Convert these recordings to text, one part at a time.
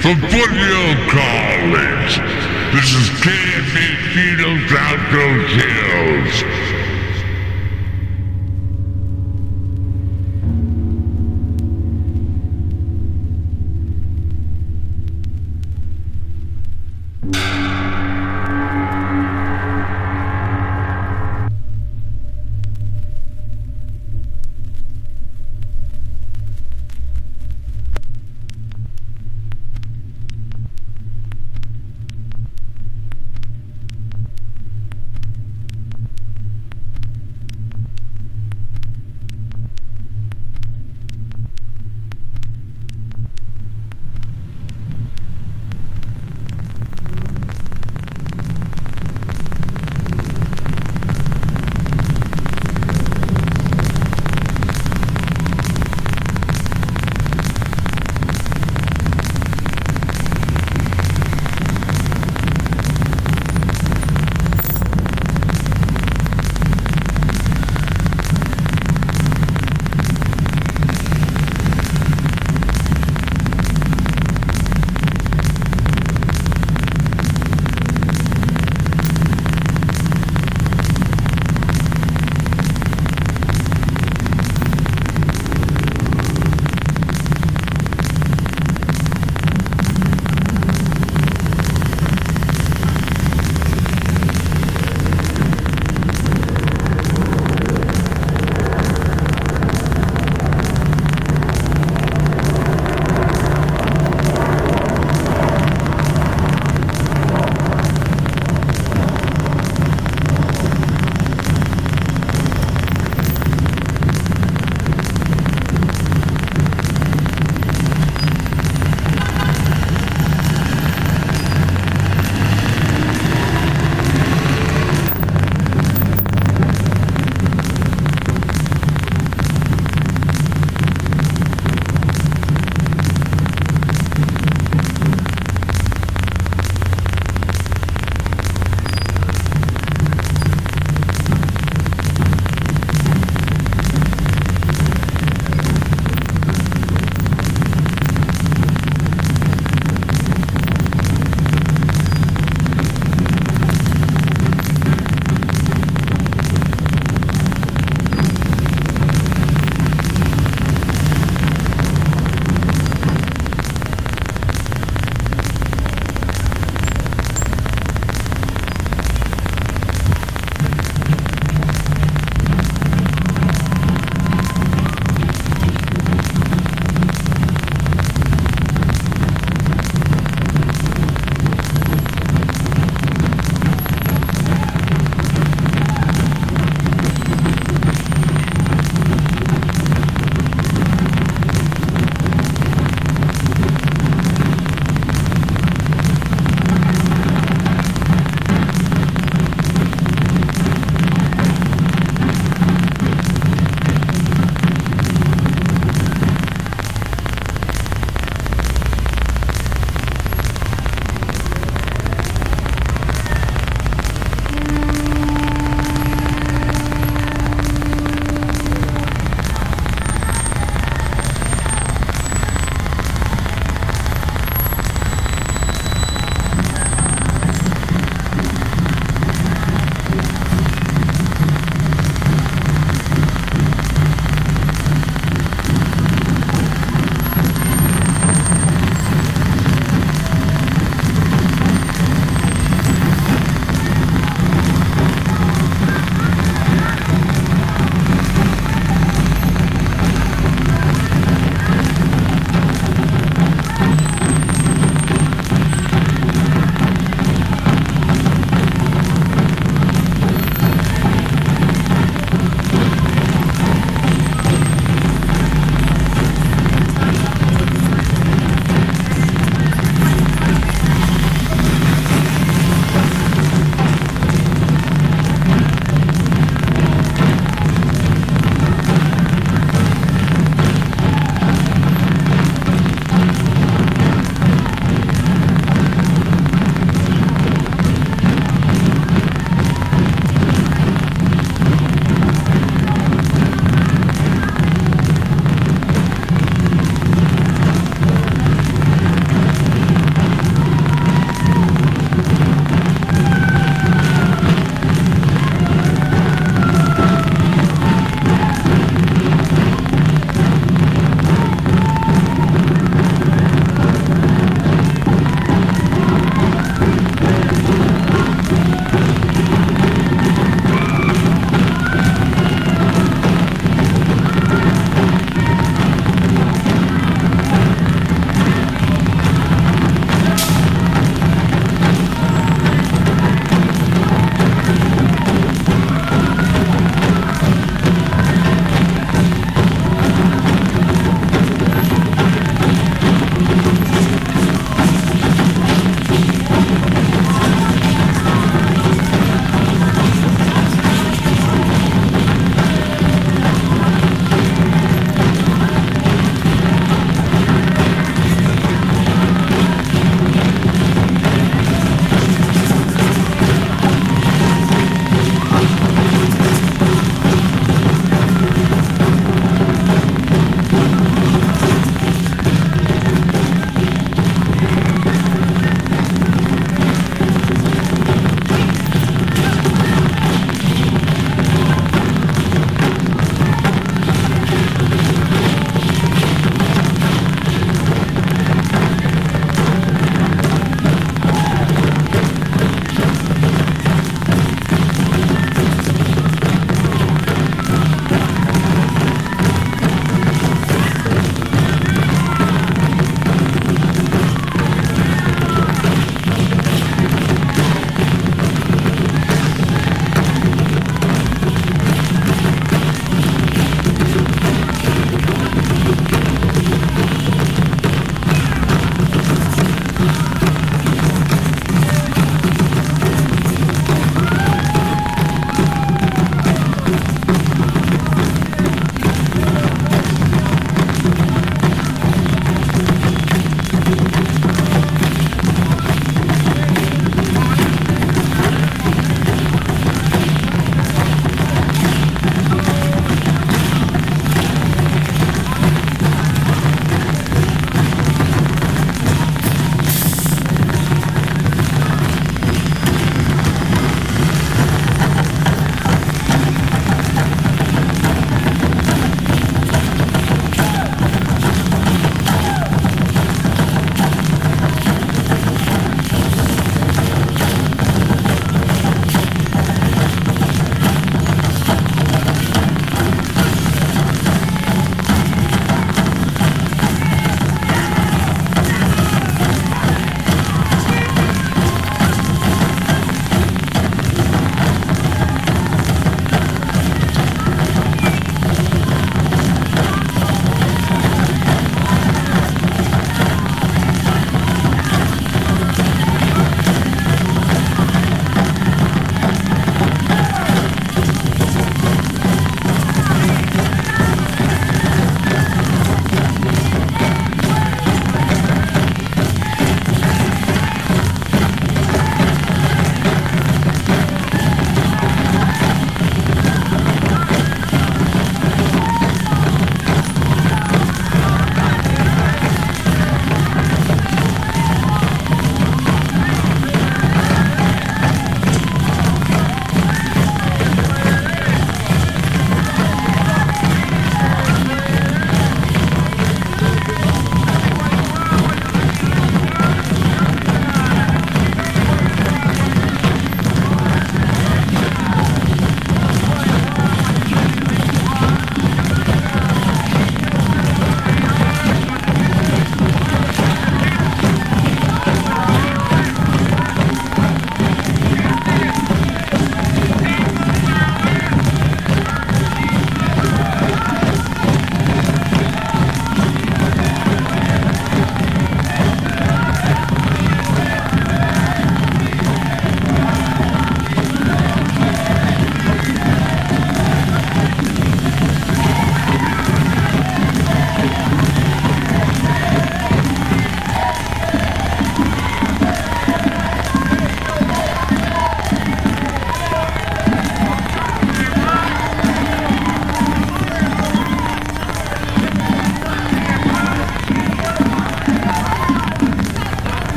from Foothill College. This is KFC Cheetos Outro Kills.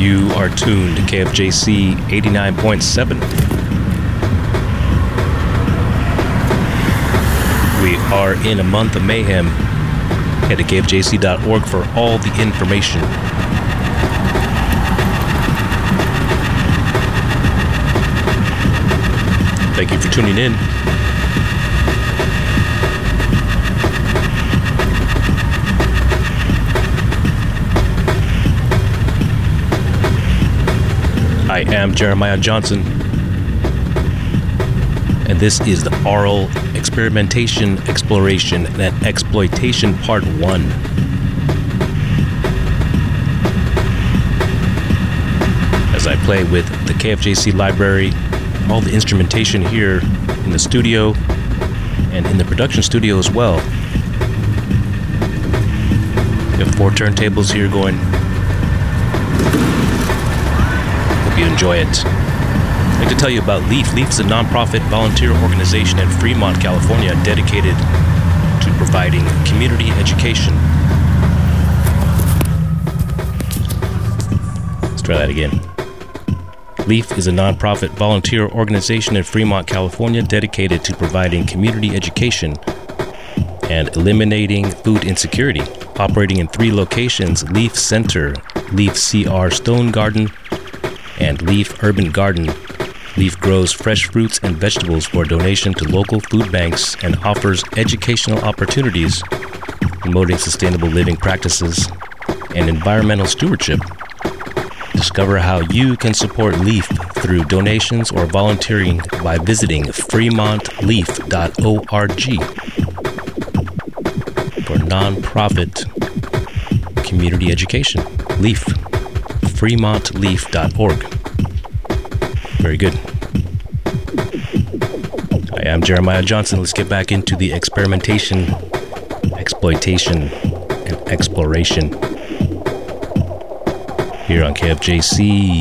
You are tuned to KFJC 89.7. We are in a month of mayhem. Head to kfjc.org for all the information. Thank you for tuning in. I am Jeremiah Johnson, and this is the Aural Experimentation, Exploration, and Exploitation Part 1. As I play with the KFJC library, all the instrumentation here in the studio and in the production studio as well. We have 4 turntables here going. You enjoy it. I'd like to tell you about LEAF. LEAF is a nonprofit volunteer organization in Fremont, California, dedicated to providing community education. Let's try that again. LEAF is a nonprofit volunteer organization in Fremont, California, dedicated to providing community education and eliminating food insecurity. Operating in 3 locations: LEAF Center, LEAF CR Stone Garden, and LEAF Urban Garden. LEAF grows fresh fruits and vegetables for donation to local food banks and offers educational opportunities, promoting sustainable living practices and environmental stewardship. Discover how you can support LEAF through donations or volunteering by visiting fremontleaf.org for nonprofit community education. LEAF. fremontleaf.org. Very good. I am Jeremiah Johnson. Let's get back into the experimentation, exploitation, and exploration here on KFJC.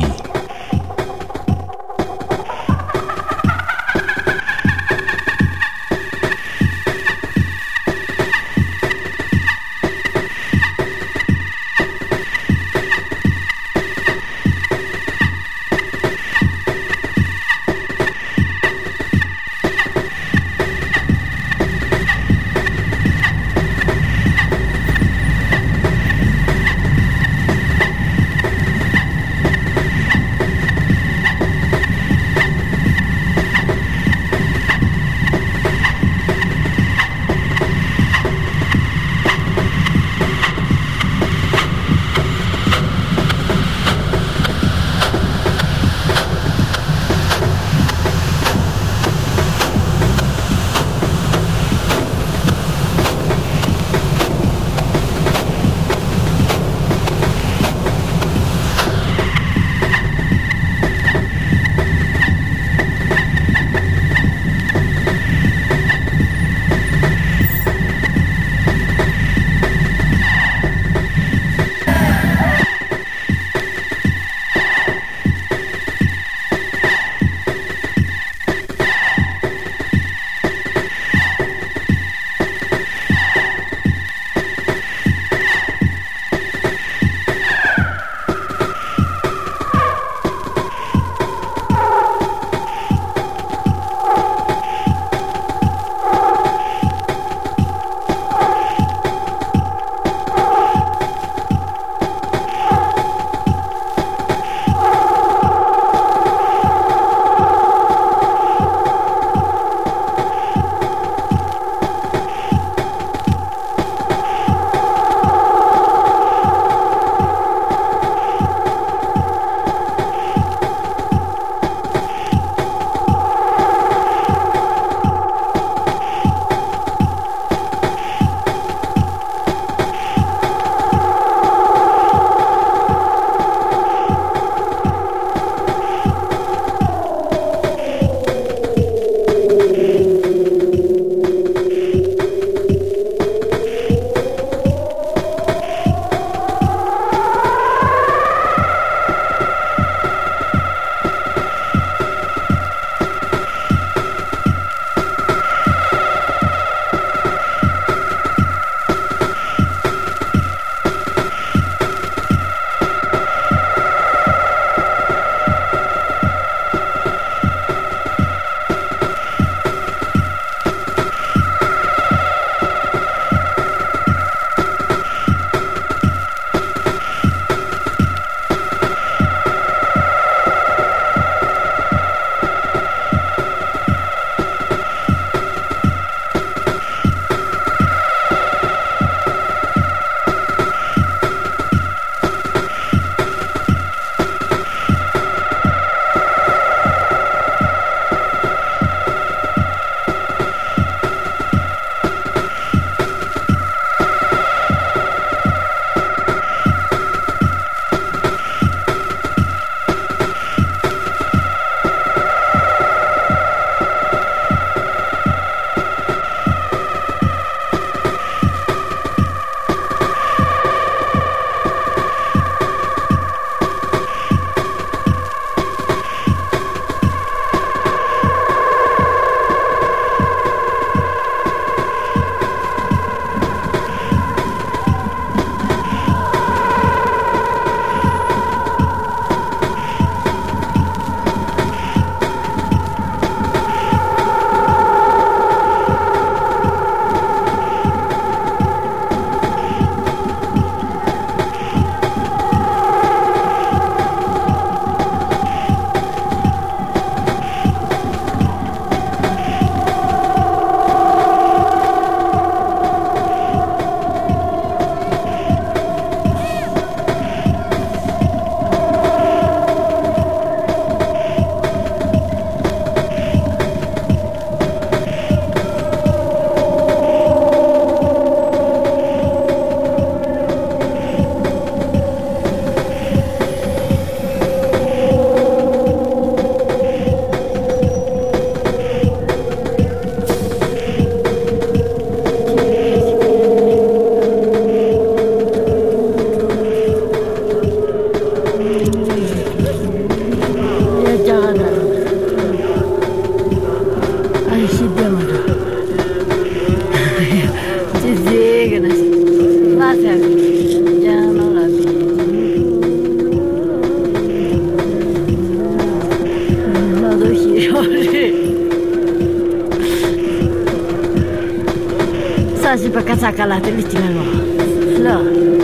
sacarlas del destino. Flor.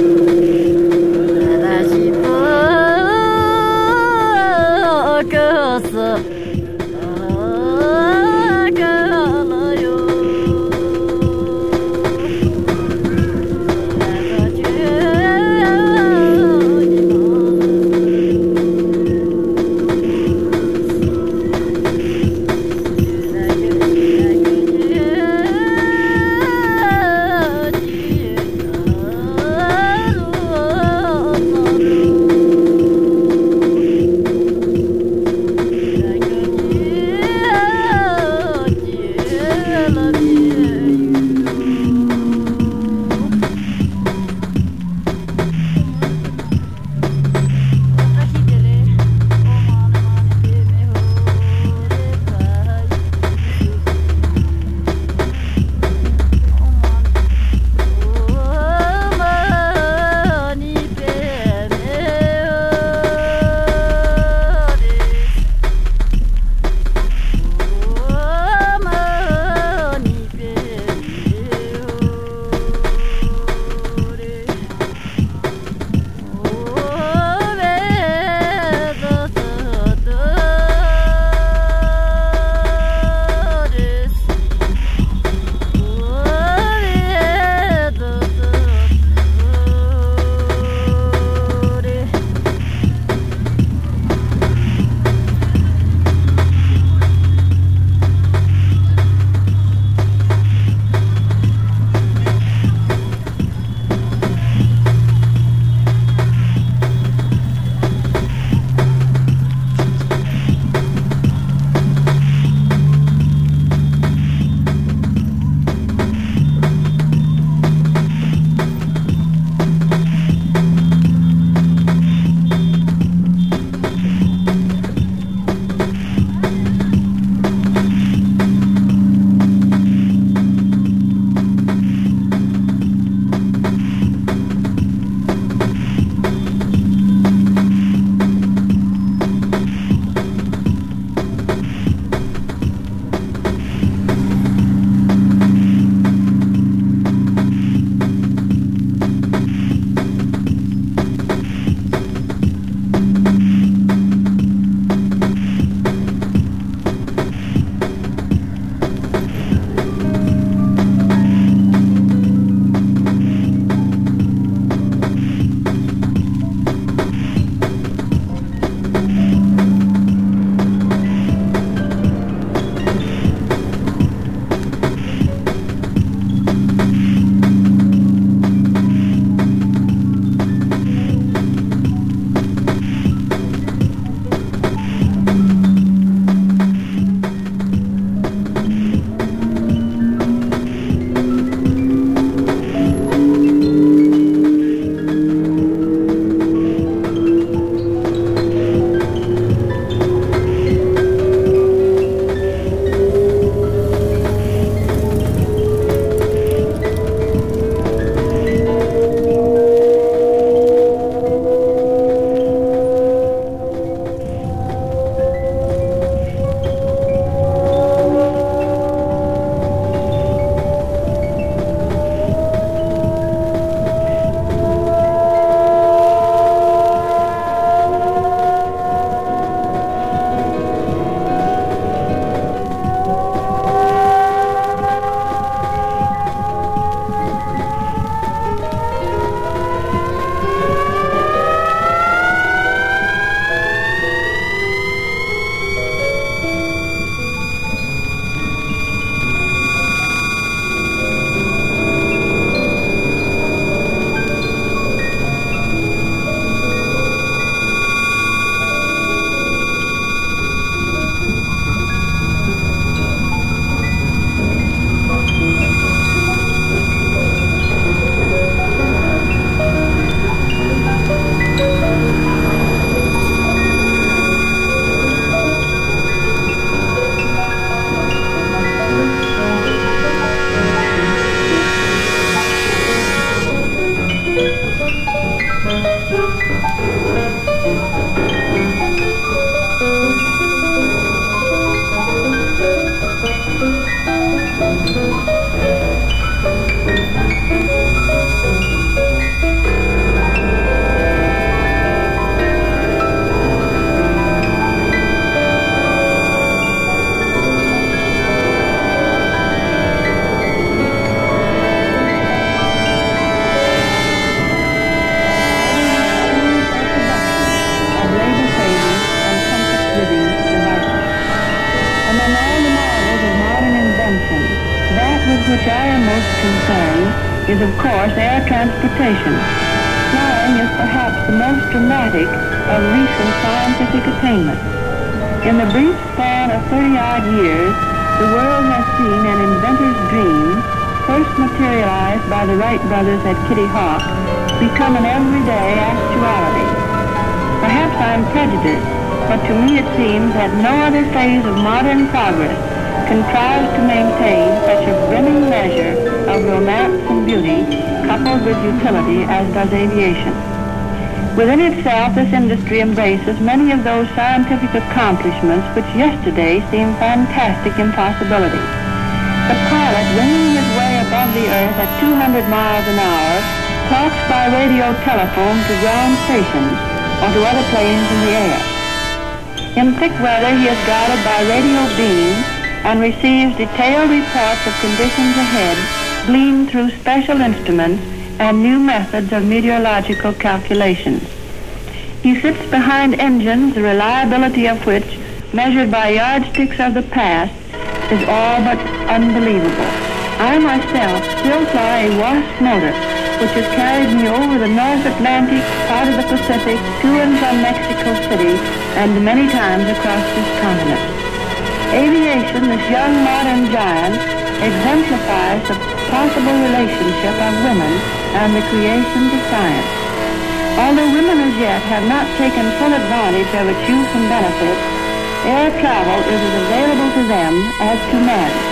is, of course, air transportation. Flying is perhaps the most dramatic of recent scientific attainments. In the brief span of 30-odd years, the world has seen an inventor's dream, first materialized by the Wright brothers at Kitty Hawk, become an everyday actuality. Perhaps I'm prejudiced, but to me it seems that no other phase of modern progress contrives to maintain such a brimming measure of romance and beauty coupled with utility as does aviation. Within itself, this industry embraces many of those scientific accomplishments which yesterday seemed fantastic impossibilities. The pilot, winging his way above the earth at 200 miles an hour, talks by radio telephone to ground stations or to other planes in the air. In thick weather, he is guided by radio beams and receives detailed reports of conditions ahead, gleaned through special instruments and new methods of meteorological calculations. He sits behind engines, the reliability of which, measured by yardsticks of the past, is all but unbelievable. I myself still fly a Wasp motor, which has carried me over the North Atlantic, part of the Pacific, to and from Mexico City, and many times across this continent. Aviation, this young modern giant, exemplifies the possible relationship of women and the creations of science. Although women as yet have not taken full advantage of its use and benefits, air travel is as available to them as to men.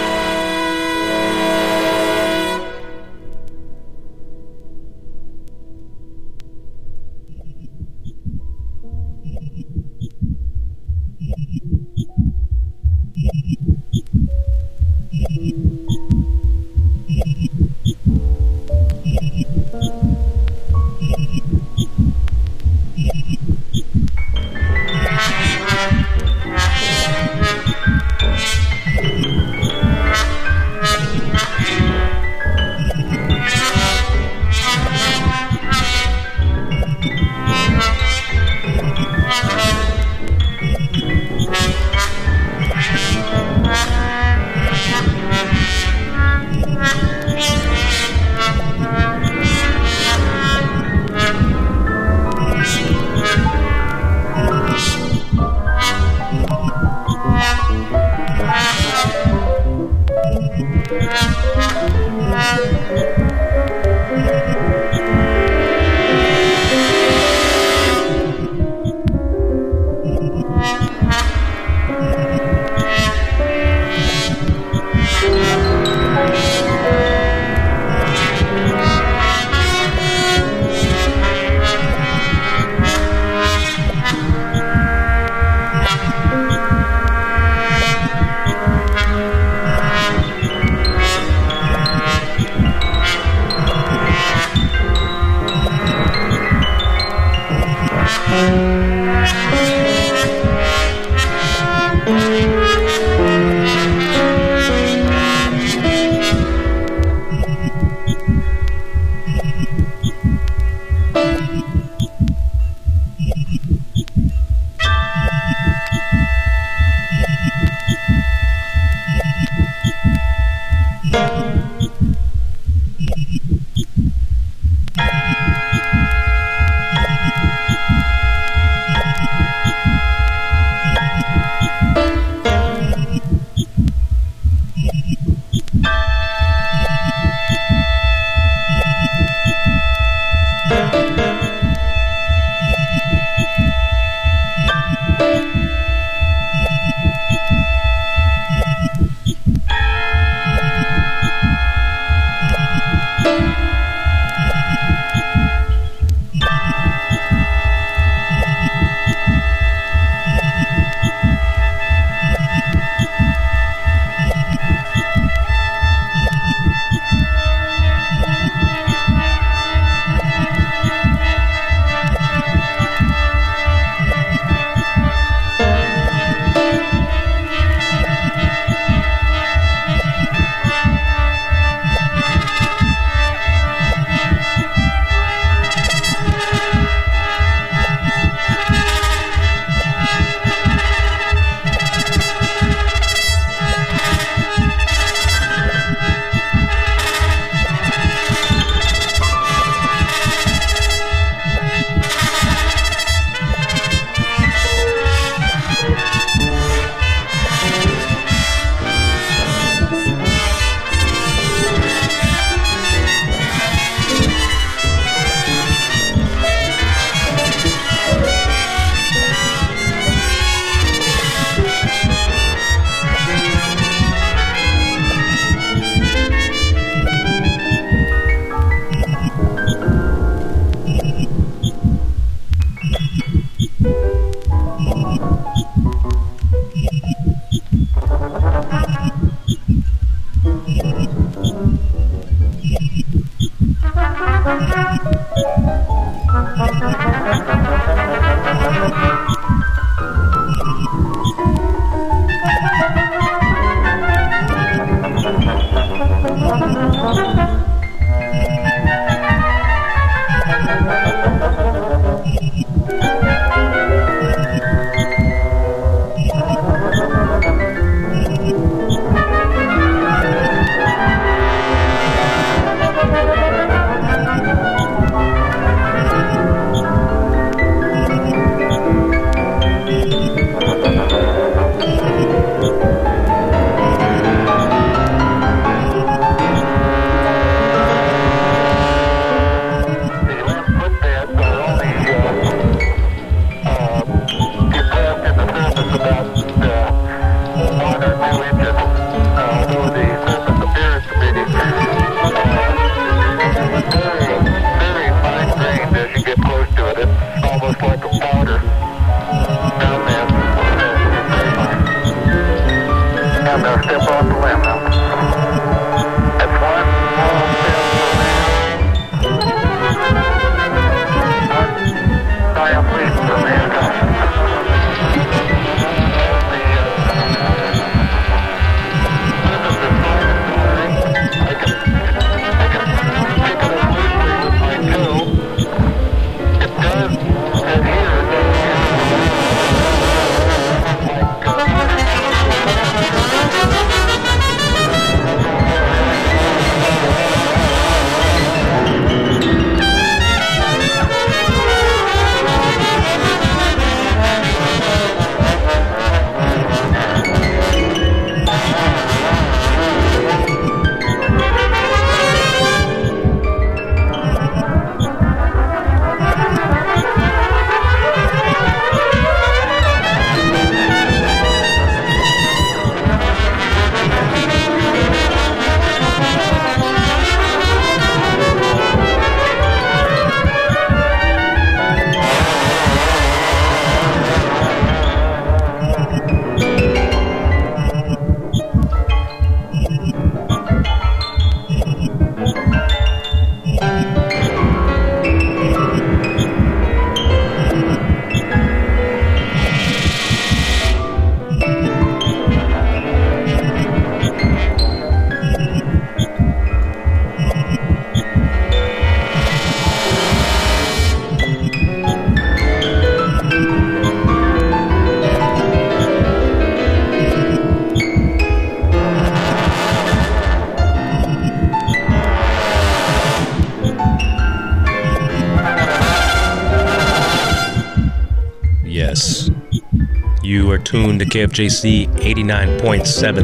You are tuned to KFJC 89.7.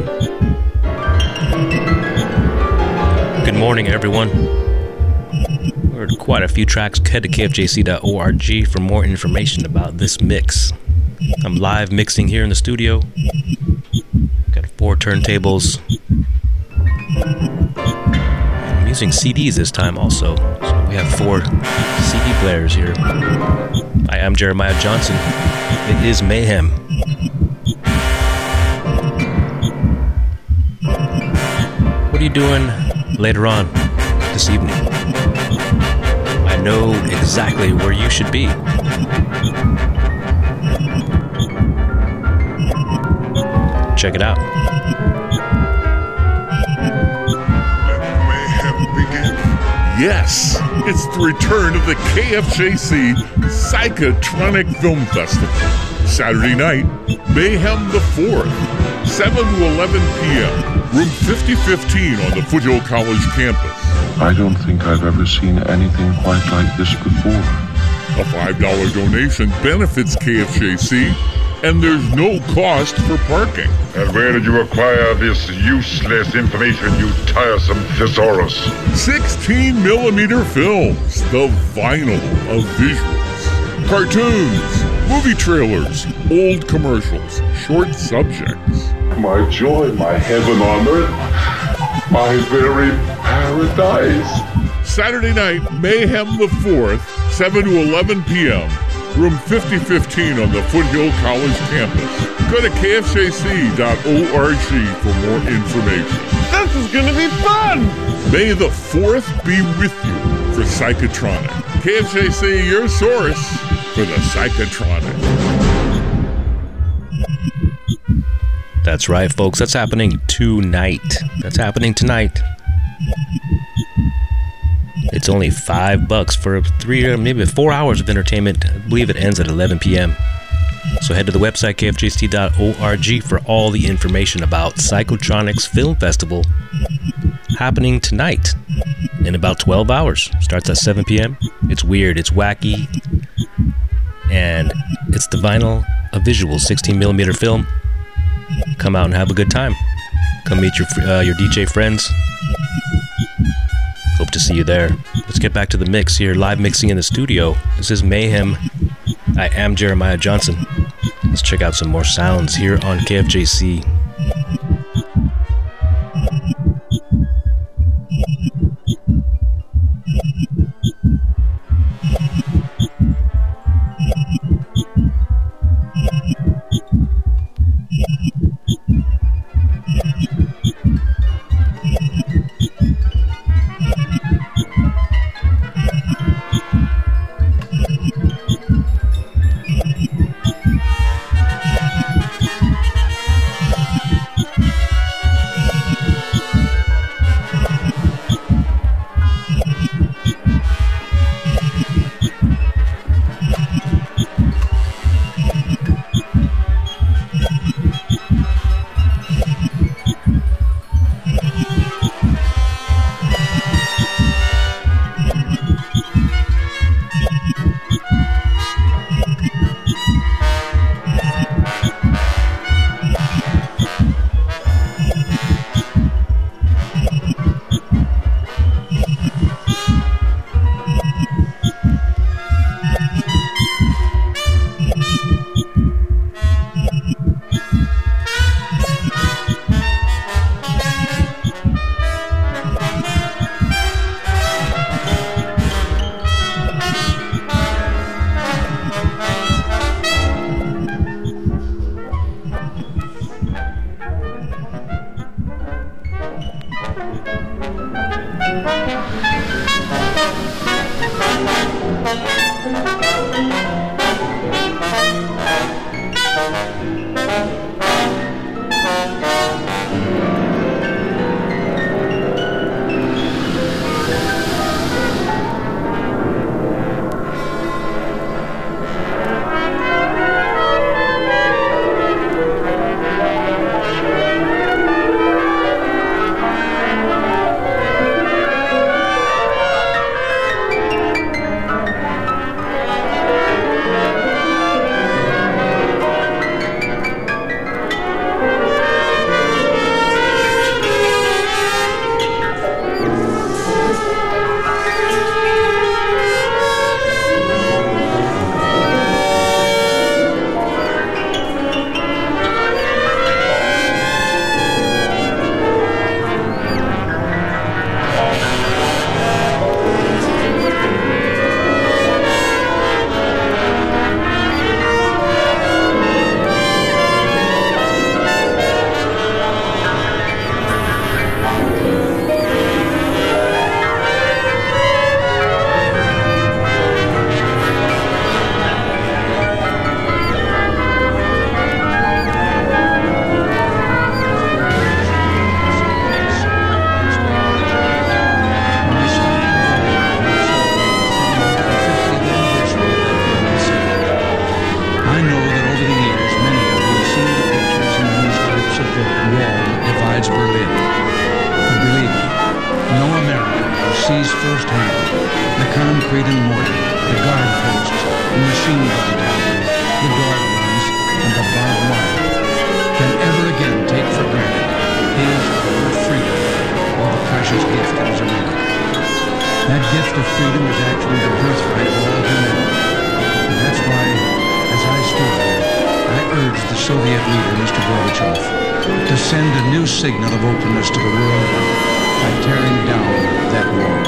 Good morning, everyone. We're quite a few tracks. Head to kfjc.org for more information about this mix. I'm live mixing here in the studio. Got 4 turntables. I'm using CDs this time also. So we have 4 CD players here. Hi, I'm Jeremiah Johnson. It is Mayhem. What are you doing later on this evening? I know exactly where you should be. Check it out. Let mayhem begin. Yes, it's the return of the KFJC Psychotronic Film Festival. Saturday night, Mayhem the 4th, 7 to 11 p.m., room 5015 on the Foothill College campus. I don't think I've ever seen anything quite like this before. A $5 donation benefits KFJC, and there's no cost for parking. And where did you acquire this useless information, you tiresome thesaurus? 16mm films, the vinyl of visuals. Cartoons, movie trailers, old commercials, short subjects. My joy, my heaven on earth, my very paradise. Saturday night, Mayhem the 4th, 7 to 11 p.m., room 5015 on the Foothill College campus. Go to kfjc.org for more information. This is gonna be fun! May the 4th be with you for Psychotronic. KFJC, your source for the Psychotronic. That's right, folks. That's happening tonight. It's only $5 for 3 or maybe 4 hours of entertainment. I believe it ends at 11 p.m. So head to the website, kfjc.org, for all the information about Psychotronic's Film Festival happening tonight in about 12 hours. Starts at 7 p.m. It's weird, it's wacky, and it's the vinyl of visuals, 16mm film. Come out and have a good time. Come meet your DJ friends. Hope to see you there. Let's get back to the mix here. Live mixing in the studio. This is Mayhem. I am Jeremiah Johnson. Let's check out some more sounds here on KFJC. and mortar, the guard posts, the machine gun towers, the dog runs, and the barbed wire can ever again take for granted his or her freedom or the precious gift that was America. That gift of freedom is actually the birthright of all humanity. And that's why, as I stood there, I urged the Soviet leader, Mr. Gorbachev, to send a new signal of openness to the world by tearing down that wall.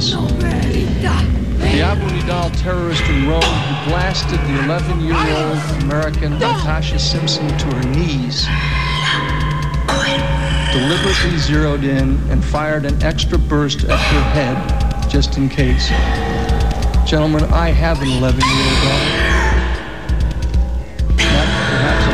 this. The Abu Nidal terrorist in Rome who blasted the 11-year-old American Natasha Simpson to her knees, deliberately zeroed in and fired an extra burst at her head, just in case. Gentlemen, I have an 11-year-old daughter. Not perhaps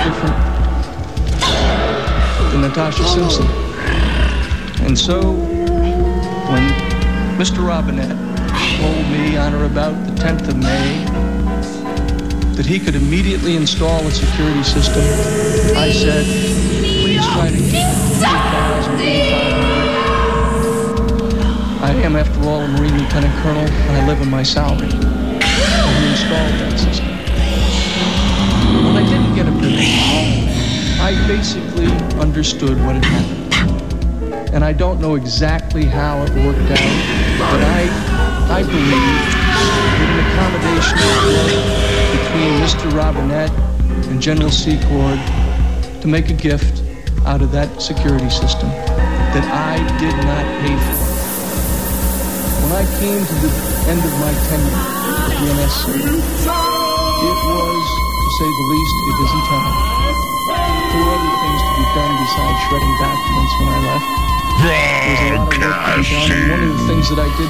a whole lot different than Natasha Simpson. And so, when Mr. Robinette told me on or about the 10th of May that he could immediately install a security system, I said, please try to keep 8,500. I am, after all, a Marine Lieutenant Colonel, and I live on my salary. And he installed that system. When I didn't get a permission, I basically understood what had happened. And I don't know exactly how it worked out, but I believe that an accommodation between Mr. Robinette and General Secord to make a gift out of that security system that I did not pay for. When I came to the end of my tenure at the NSC, it was, to say the least, a busy time. There were other things to be done besides shredding documents when I left. There was a lot of work to be done, and one of the things that I did